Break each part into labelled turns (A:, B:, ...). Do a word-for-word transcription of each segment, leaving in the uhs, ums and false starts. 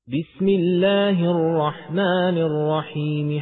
A: بسم الله الرحمن الرحيم.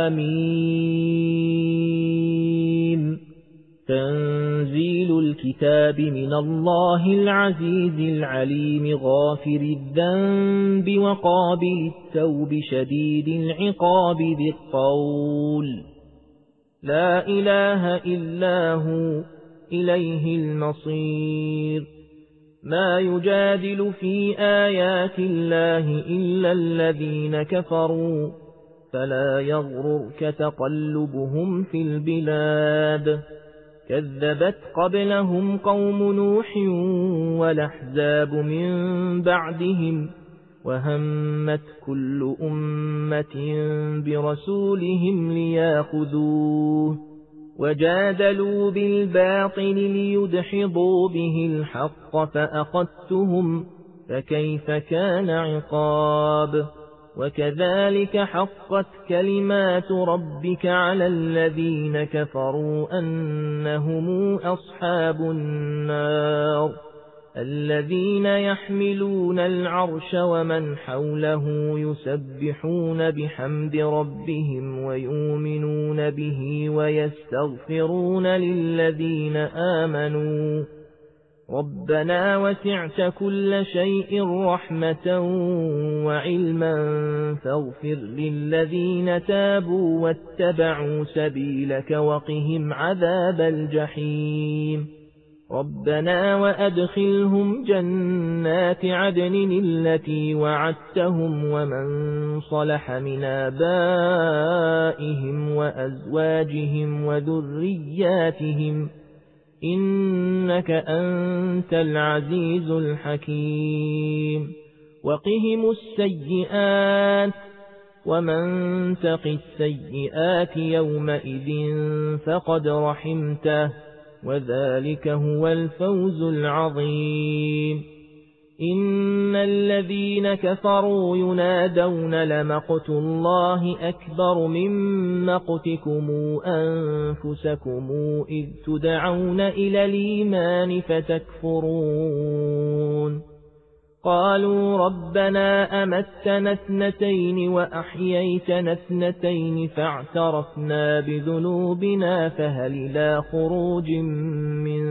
A: حميم. تنزيل الكتاب من الله العزيز العليم غافر الذنب وقابل التوب شديد العقاب ذي الطول لا إله إلا هو إليه المصير. ما يجادل في آيات الله إلا الذين كفروا فلا يغررك تقلبهم في البلاد. كذبت قبلهم قوم نوح والأحزاب من بعدهم وهمت كل أمة برسولهم ليأخذوه وجادلوا بالباطل ليدحضوا به الحق فأخذتهم فكيف كان عقاب. وكذلك حقت كلمات ربك على الذين كفروا أنهم أصحاب النار الذين يحملون العرش ومن حوله يسبحون بحمد ربهم ويؤمنون به ويستغفرون للذين آمنوا ربنا وسعت كل شيء رحمة وعلما فاغفر للذين تابوا واتبعوا سبيلك وقهم عذاب الجحيم. ربنا وأدخلهم جنات عدن التي وعدتهم ومن صلح من آبائهم وأزواجهم وذرياتهم إنك أنت العزيز الحكيم. وقهم السيئات ومن تق السيئات يومئذ فقد رحمته وذلك هو الفوز العظيم. إن الذين كفروا ينادون لمقت الله أكبر من مقتكم أنفسكم إذ تدعون إلى الإيمان فتكفرون. قالوا ربنا أمتنا اثنتين وأحييتنا اثنتين فاعترفنا بذنوبنا فهل إلى خروج من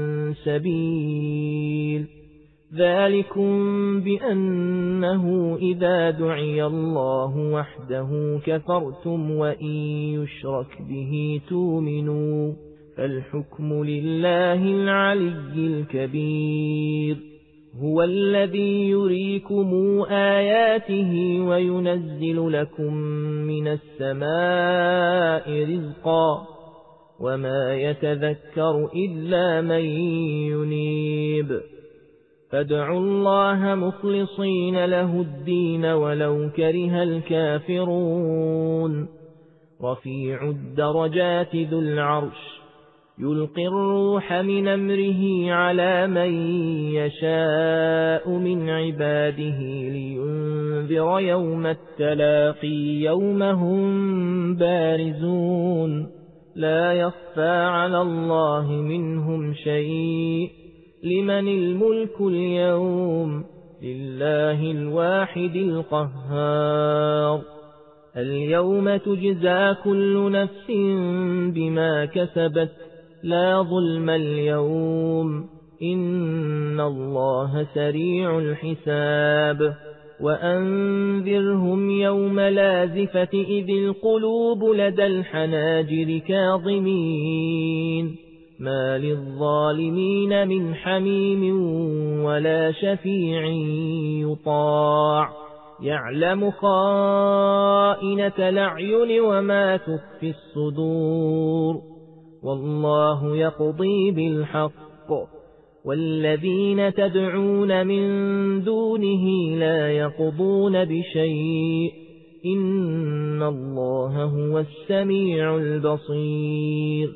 A: سبيل. ذلكم بأنه إذا دعي الله وحده كفرتم وإن يشرك به تؤمنوا فالحكم لله العلي الكبير. هو الذي يريكم آياته وينزل لكم من السماء رزقا وما يتذكر إلا من ينيب. فادعوا الله مخلصين له الدين ولو كره الكافرون. رفيع الدرجات ذو العرش يلقي الروح من أمره على من يشاء من عباده لينذر يوم التلاقي يوم هم بارزون لا يخفى على الله منهم شيء. لمن الملك اليوم لله الواحد القهار. اليوم تجزى كل نفس بما كسبت لا ظلم اليوم إن الله سريع الحساب. وأنذرهم يوم لازفة إذ القلوب لدى الحناجر كاظمين ما للظالمين من حميم ولا شفيع يطاع يعلم خائنة الأعين وما تخفي الصدور والله يقضي بالحق والذين تدعون من دونه لا يقضون بشيء إن الله هو السميع البصير.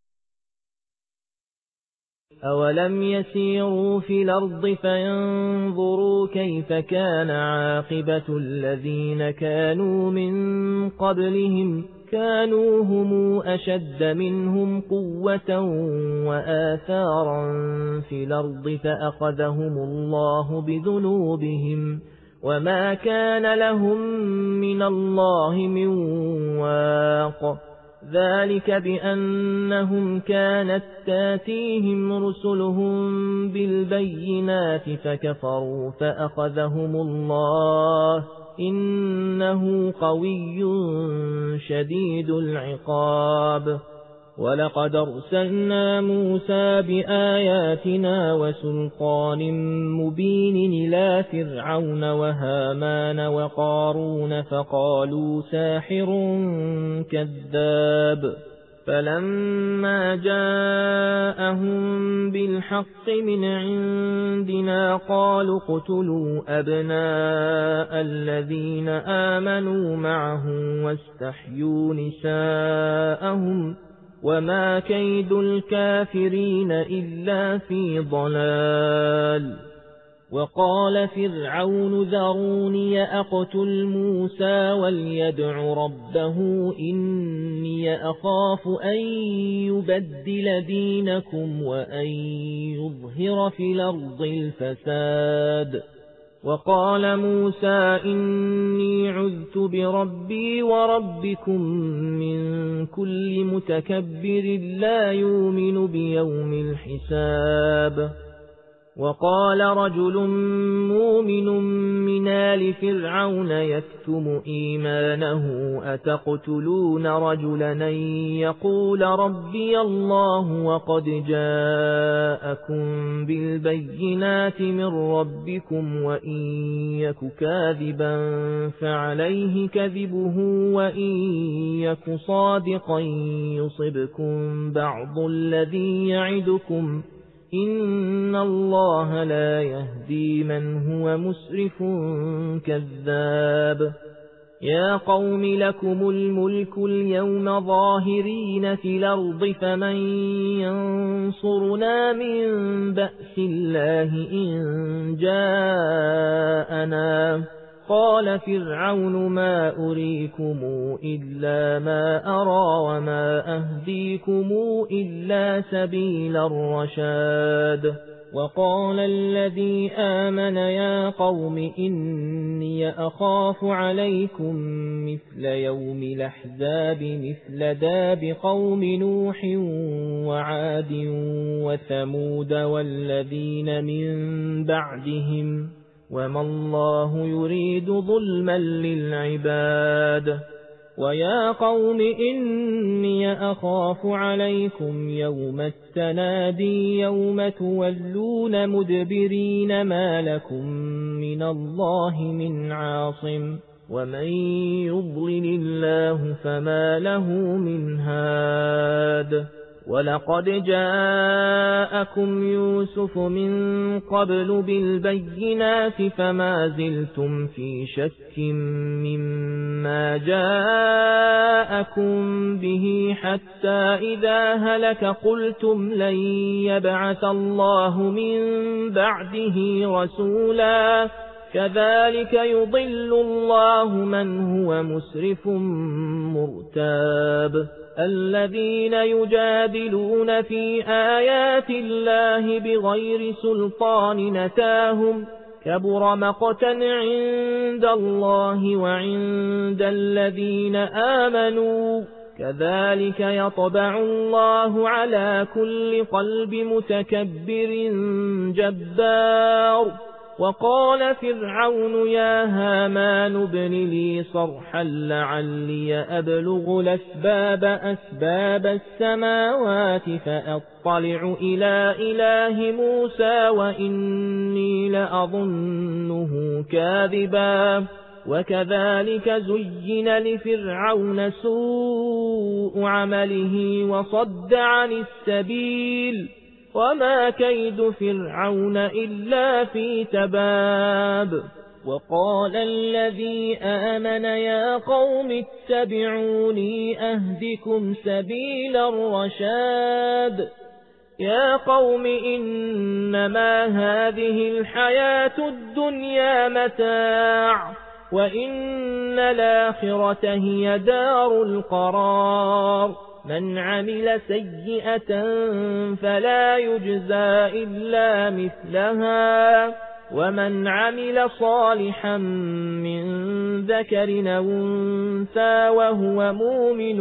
A: أولم يسيروا في الأرض فينظروا كيف كان عاقبة الذين كانوا من قبلهم كانوا هم أشد منهم قوة وآثارا في الأرض فأخذهم الله بذنوبهم وما كان لهم من الله من واق ذلك بأنهم كانت تاتيهم رسلهم بالبينات فكفروا فأخذهم الله إنه قوي شديد العقاب ولقد أرسلنا موسى بآياتنا وسلطان مبين إلى فرعون وهامان وقارون فقالوا ساحر كذاب فلما جاءهم بالحق من عندنا قالوا اقتلوا أبناء الذين آمنوا معه واستحيوا نساءهم وما كيد الكافرين إلا في ضلال وقال فرعون ذروني أقتل موسى وليدع ربه إني أخاف أن يبدل دينكم وأن يظهر في الأرض الفساد وقال موسى إني عذت بربي وربكم من كل متكبر لا يؤمن بيوم الحساب وقال رجل مؤمن من آل فرعون يكتم إيمانه أتقتلون رجلا يقول ربي الله وقد جاءكم بالبينات من ربكم وإن يك كاذبا فعليه كذبه وإن يك صادقا يصبكم بعض الذي يعدكم إن الله لا يهدي من هو مسرف كذاب يا قوم لكم الملك اليوم ظاهرين في الأرض فمن ينصرنا من بأس الله إن جاءنا قال فرعون ما أريكم إلا ما أرى وما أهديكم إلا سبيل الرشاد وقال الذي آمن يا قوم إني أخاف عليكم مثل يوم الأحزاب مثل داب قوم نوح وعاد وثمود والذين من بعدهم وما الله يريد ظلما للعباد ويا قوم إني أخاف عليكم يوم التنادي يوم تولون مدبرين ما لكم من الله من عاصم ومن يضلل الله فما له من هاد ولقد جاءكم يوسف من قبل بالبينات فما زلتم في شك مما جاءكم به حتى إذا هلك قلتم لن يبعث الله من بعده رسولا كذلك يضل الله من هو مسرف مرتاب الذين يجادلون في آيات الله بغير سلطان نتاهم كبر مقتا عند الله وعند الذين آمنوا كذلك يطبع الله على كل قلب متكبر جبار وقال فرعون يا هامان ابن لي صرحا لعلي أبلغ الأسباب أسباب السماوات فأطلع إلى إله موسى وإني لأظنه كاذبا وكذلك زين لفرعون سوء عمله وصد عن السبيل وما كيد فرعون إلا في تباب وقال الذي آمن يا قوم اتبعوني أهدكم سبيل الرشاد يا قوم إنما هذه الحياة الدنيا متاع وإن الآخرة هي دار القرار من عمل سيئة فلا يجزى إلا مثلها ومن عمل صالحا من ذكر أو أنثى وهو مؤمن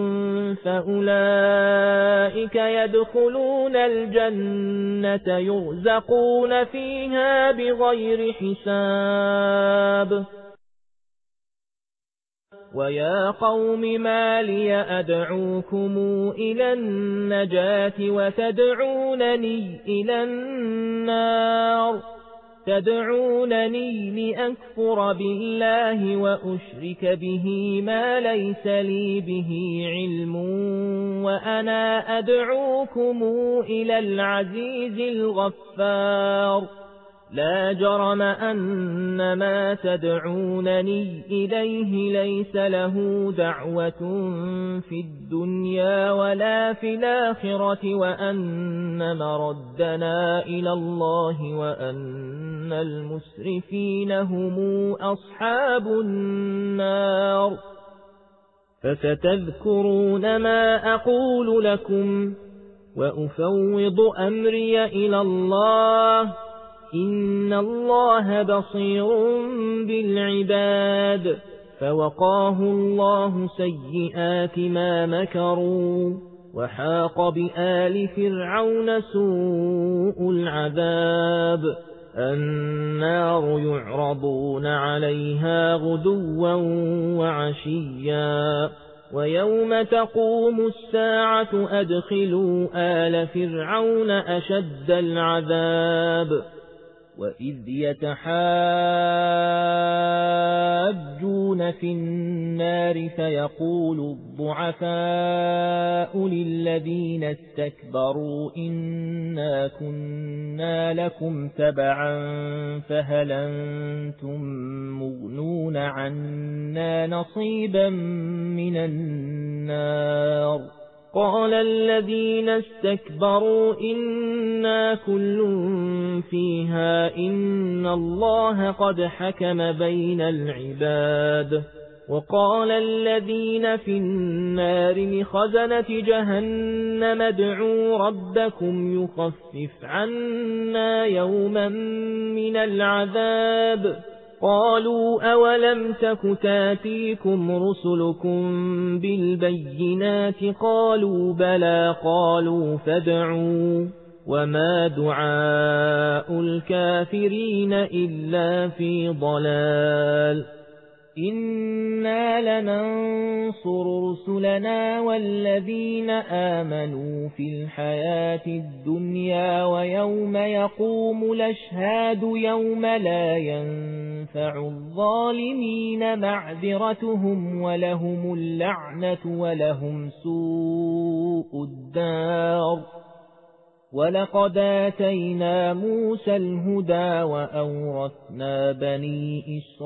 A: فأولئك يدخلون الجنة يرزقون فيها بغير حساب. ويا قوم ما لي أدعوكم إلى النجاة وتدعونني إلى النار تدعونني لأكفر بالله وأشرك به ما ليس لي به علم وأنا أدعوكم إلى العزيز الغفار. لا جرم أن ما تدعونني إليه ليس له دعوة في الدنيا ولا في الآخرة وأن مردنا إلى الله وأن المسرفين هم أصحاب النار. فستذكرون ما أقول لكم وأفوض أمري إلى الله إن الله بصير بالعباد. فوقاه الله سيئات ما مكروا وحاق بآل فرعون سوء العذاب. النار يعرضون عليها غدوا وعشيا ويوم تقوم الساعة أدخلوا آل فرعون أشد العذاب. وإذ يتحاجون في النار فيقول الضعفاء للذين استكبروا إنا كنا لكم تبعا فهل أنتم مغنون عنا نصيبا من النار. قال الذين استكبروا إنا كل فيها إن الله قد حكم بين العباد. وقال الذين في النار لخزنة جهنم ادعوا ربكم يخفف عنا يوما من العذاب. قالوا أولم تك تاتيكم رسلكم بالبينات قالوا بلى قالوا فادعوا وما دعاء الكافرين إلا في ضلال. إنا لننصر رسلنا والذين آمنوا في الحياة الدنيا ويوم يقوم الأشهاد يوم لا ينفع الظالمين معذرتهم ولهم اللعنة ولهم سوء الدار. ولقد آتينا موسى الهدى وأورثنا بني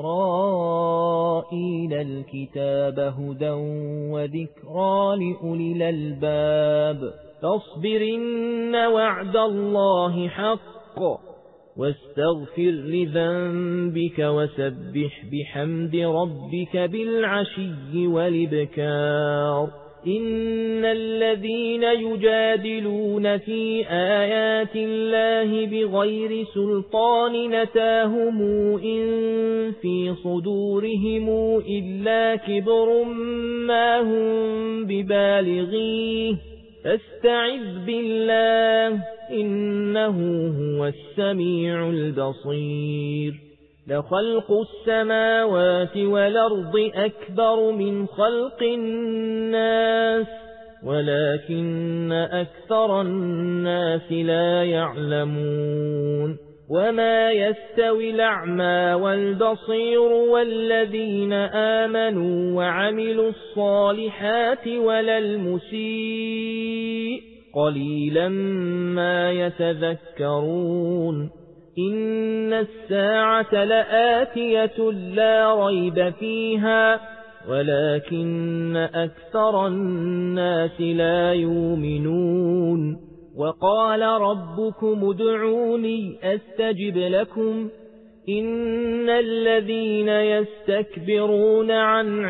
A: إسرائيل الكتاب هدى وذكرى لأولي الألباب. فاصبر إن وعد الله حق واستغفر لذنبك وسبح بحمد ربك بالعشي والإبكار. إن الذين يجادلون في آيات الله بغير سلطان نتاهم إن في صدورهم إلا كبر ما هم ببالغيه فاستعذ بالله إنه هو السميع البصير. لخلق السماوات والأرض أكبر من خلق الناس ولكن أكثر الناس لا يعلمون. وما يستوي الأعمى والبصير والذين آمنوا وعملوا الصالحات ولا المسيء قليلا ما يتذكرون. إن الساعة لآتية لا ريب فيها ولكن أكثر الناس لا يؤمنون. وقال ربكم ادعوني أستجب لكم إن الذين يستكبرون عن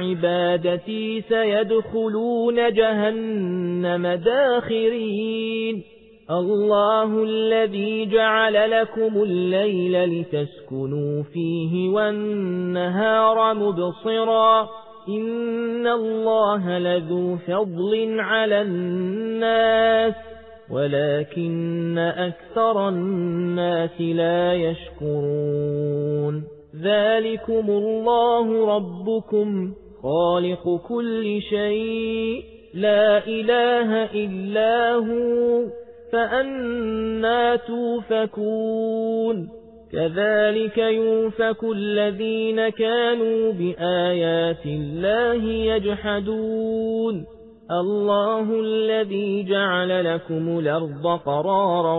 A: عبادتي سيدخلون جهنم داخرين. الله الذي جعل لكم الليل لتسكنوا فيه والنهار مبصرا إن الله لذو فضل على الناس ولكن أكثر الناس لا يشكرون ذلكم الله ربكم خالق كل شيء لا إله إلا هو فأنى توفكون كذلك يوفك الذين كانوا بآيات الله يجحدون الله الذي جعل لكم الأرض قرارا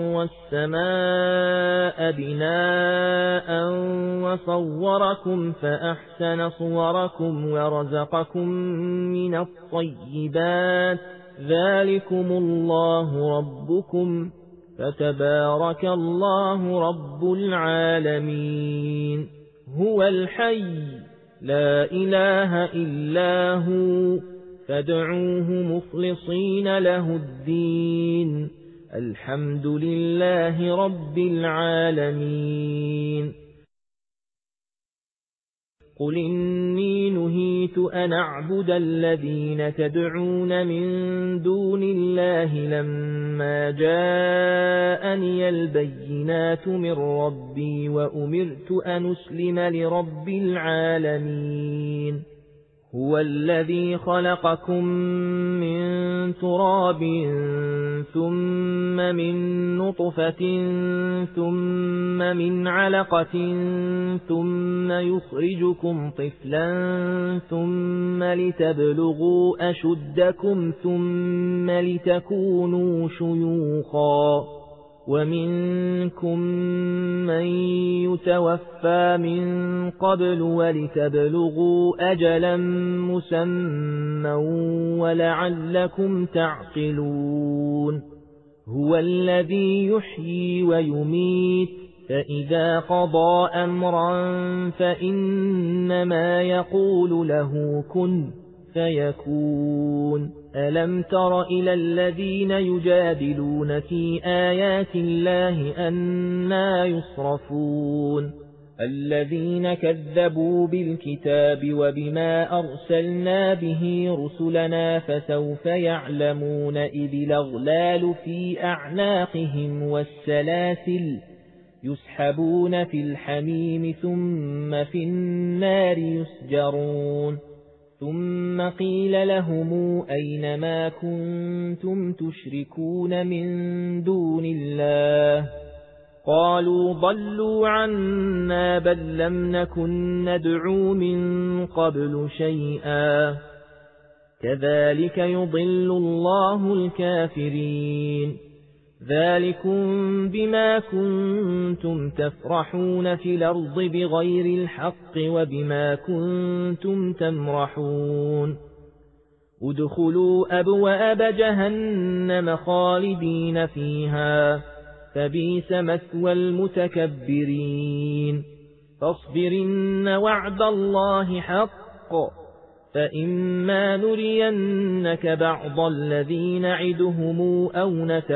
A: والسماء بناء وصوركم فأحسن صوركم ورزقكم من الطيبات ذلكم الله ربكم فتبارك الله رب العالمين هو الحي لا إله إلا هو فادعوه مخلصين له الدين الحمد لله رب العالمين قل إني نهيت أن أعبد الذين تدعون من دون الله لما جاءني البينات من ربي وأمرت أن أسلم لرب العالمين هو الذي خلقكم من تراب ثم من نطفة ثم من علقة ثم يخرجكم طفلا ثم لتبلغوا أشدكم ثم لتكونوا شيوخا ومنكم من يتوفى من قبل ولتبلغوا أجلا مسمى ولعلكم تعقلون هو الذي يحيي ويميت فإذا قضى أمرا فإنما يقول له كن فيكون ألم تر إلى الذين يجادلون في آيات الله أنى يصرفون الذين كذبوا بالكتاب وبما أرسلنا به رسلنا فسوف يعلمون إذ الأغلال في أعناقهم والسلاسل يسحبون في الحميم ثم في النار يسجرون ثم قيل لهم أين ما كنتم تشركون من دون الله قالوا ضلوا عنا بل لم نكن ندعو من قبل شيئا كذلك يضل الله الكافرين ذلكم بما كنتم تفرحون في الأرض بغير الحق وبما كنتم تمرحون ادخلوا أبواب جهنم خالدين فيها فبئس مثوى المتكبرين فاصبرن وعد الله حق فإما نرينك بعض الذي نعدهم أو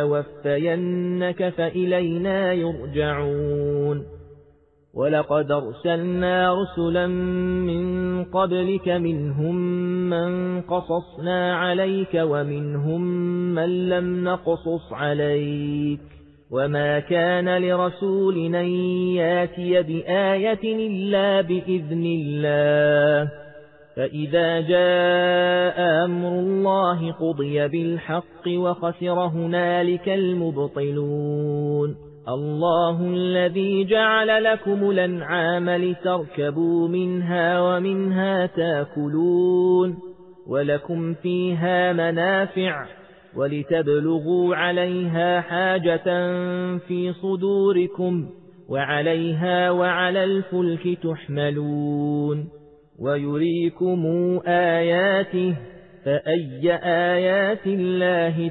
A: نتوفينك فإلينا يرجعون ولقد أرسلنا رسلا من قبلك منهم من قصصنا عليك ومنهم من لم نقصص عليك وما كان لرسول أن ياتي بآية إلا بإذن الله فإذا جاء أمر الله قضي بالحق وخسر هنالك المبطلون الله الذي جعل لكم الأنعام لتركبوا منها ومنها تاكلون ولكم فيها منافع ولتبلغوا عليها حاجة في صدوركم وعليها وعلى الفلك تحملون ويريكم آياته فأي آيات الله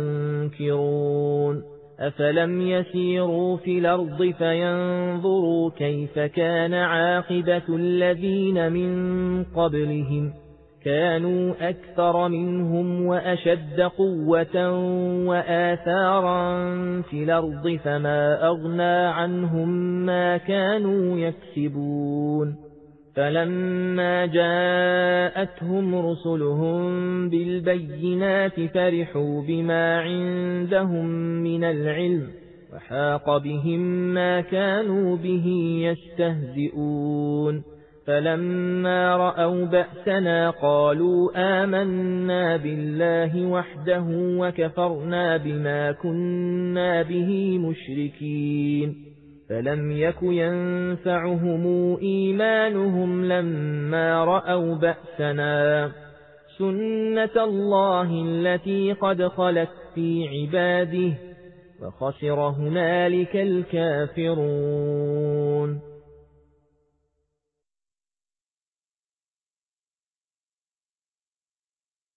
A: تنكرون أفلم يسيروا في الأرض فينظروا كيف كان عاقبة الذين من قبلهم كانوا أكثر منهم وأشد قوة وآثارا في الأرض فما أغنى عنهم ما كانوا يكسبون فلما جاءتهم رسلهم بالبينات فرحوا بما عندهم من العلم وحاق بهم ما كانوا به يستهزئون فلما رأوا بأسنا قالوا آمنا بالله وحده وكفرنا بما كنا به مشركين فلم يك ينفعهم إيمانهم لما رأوا بأسنا سنة الله التي قد خلت في عباده وخسر هنالك الكافرون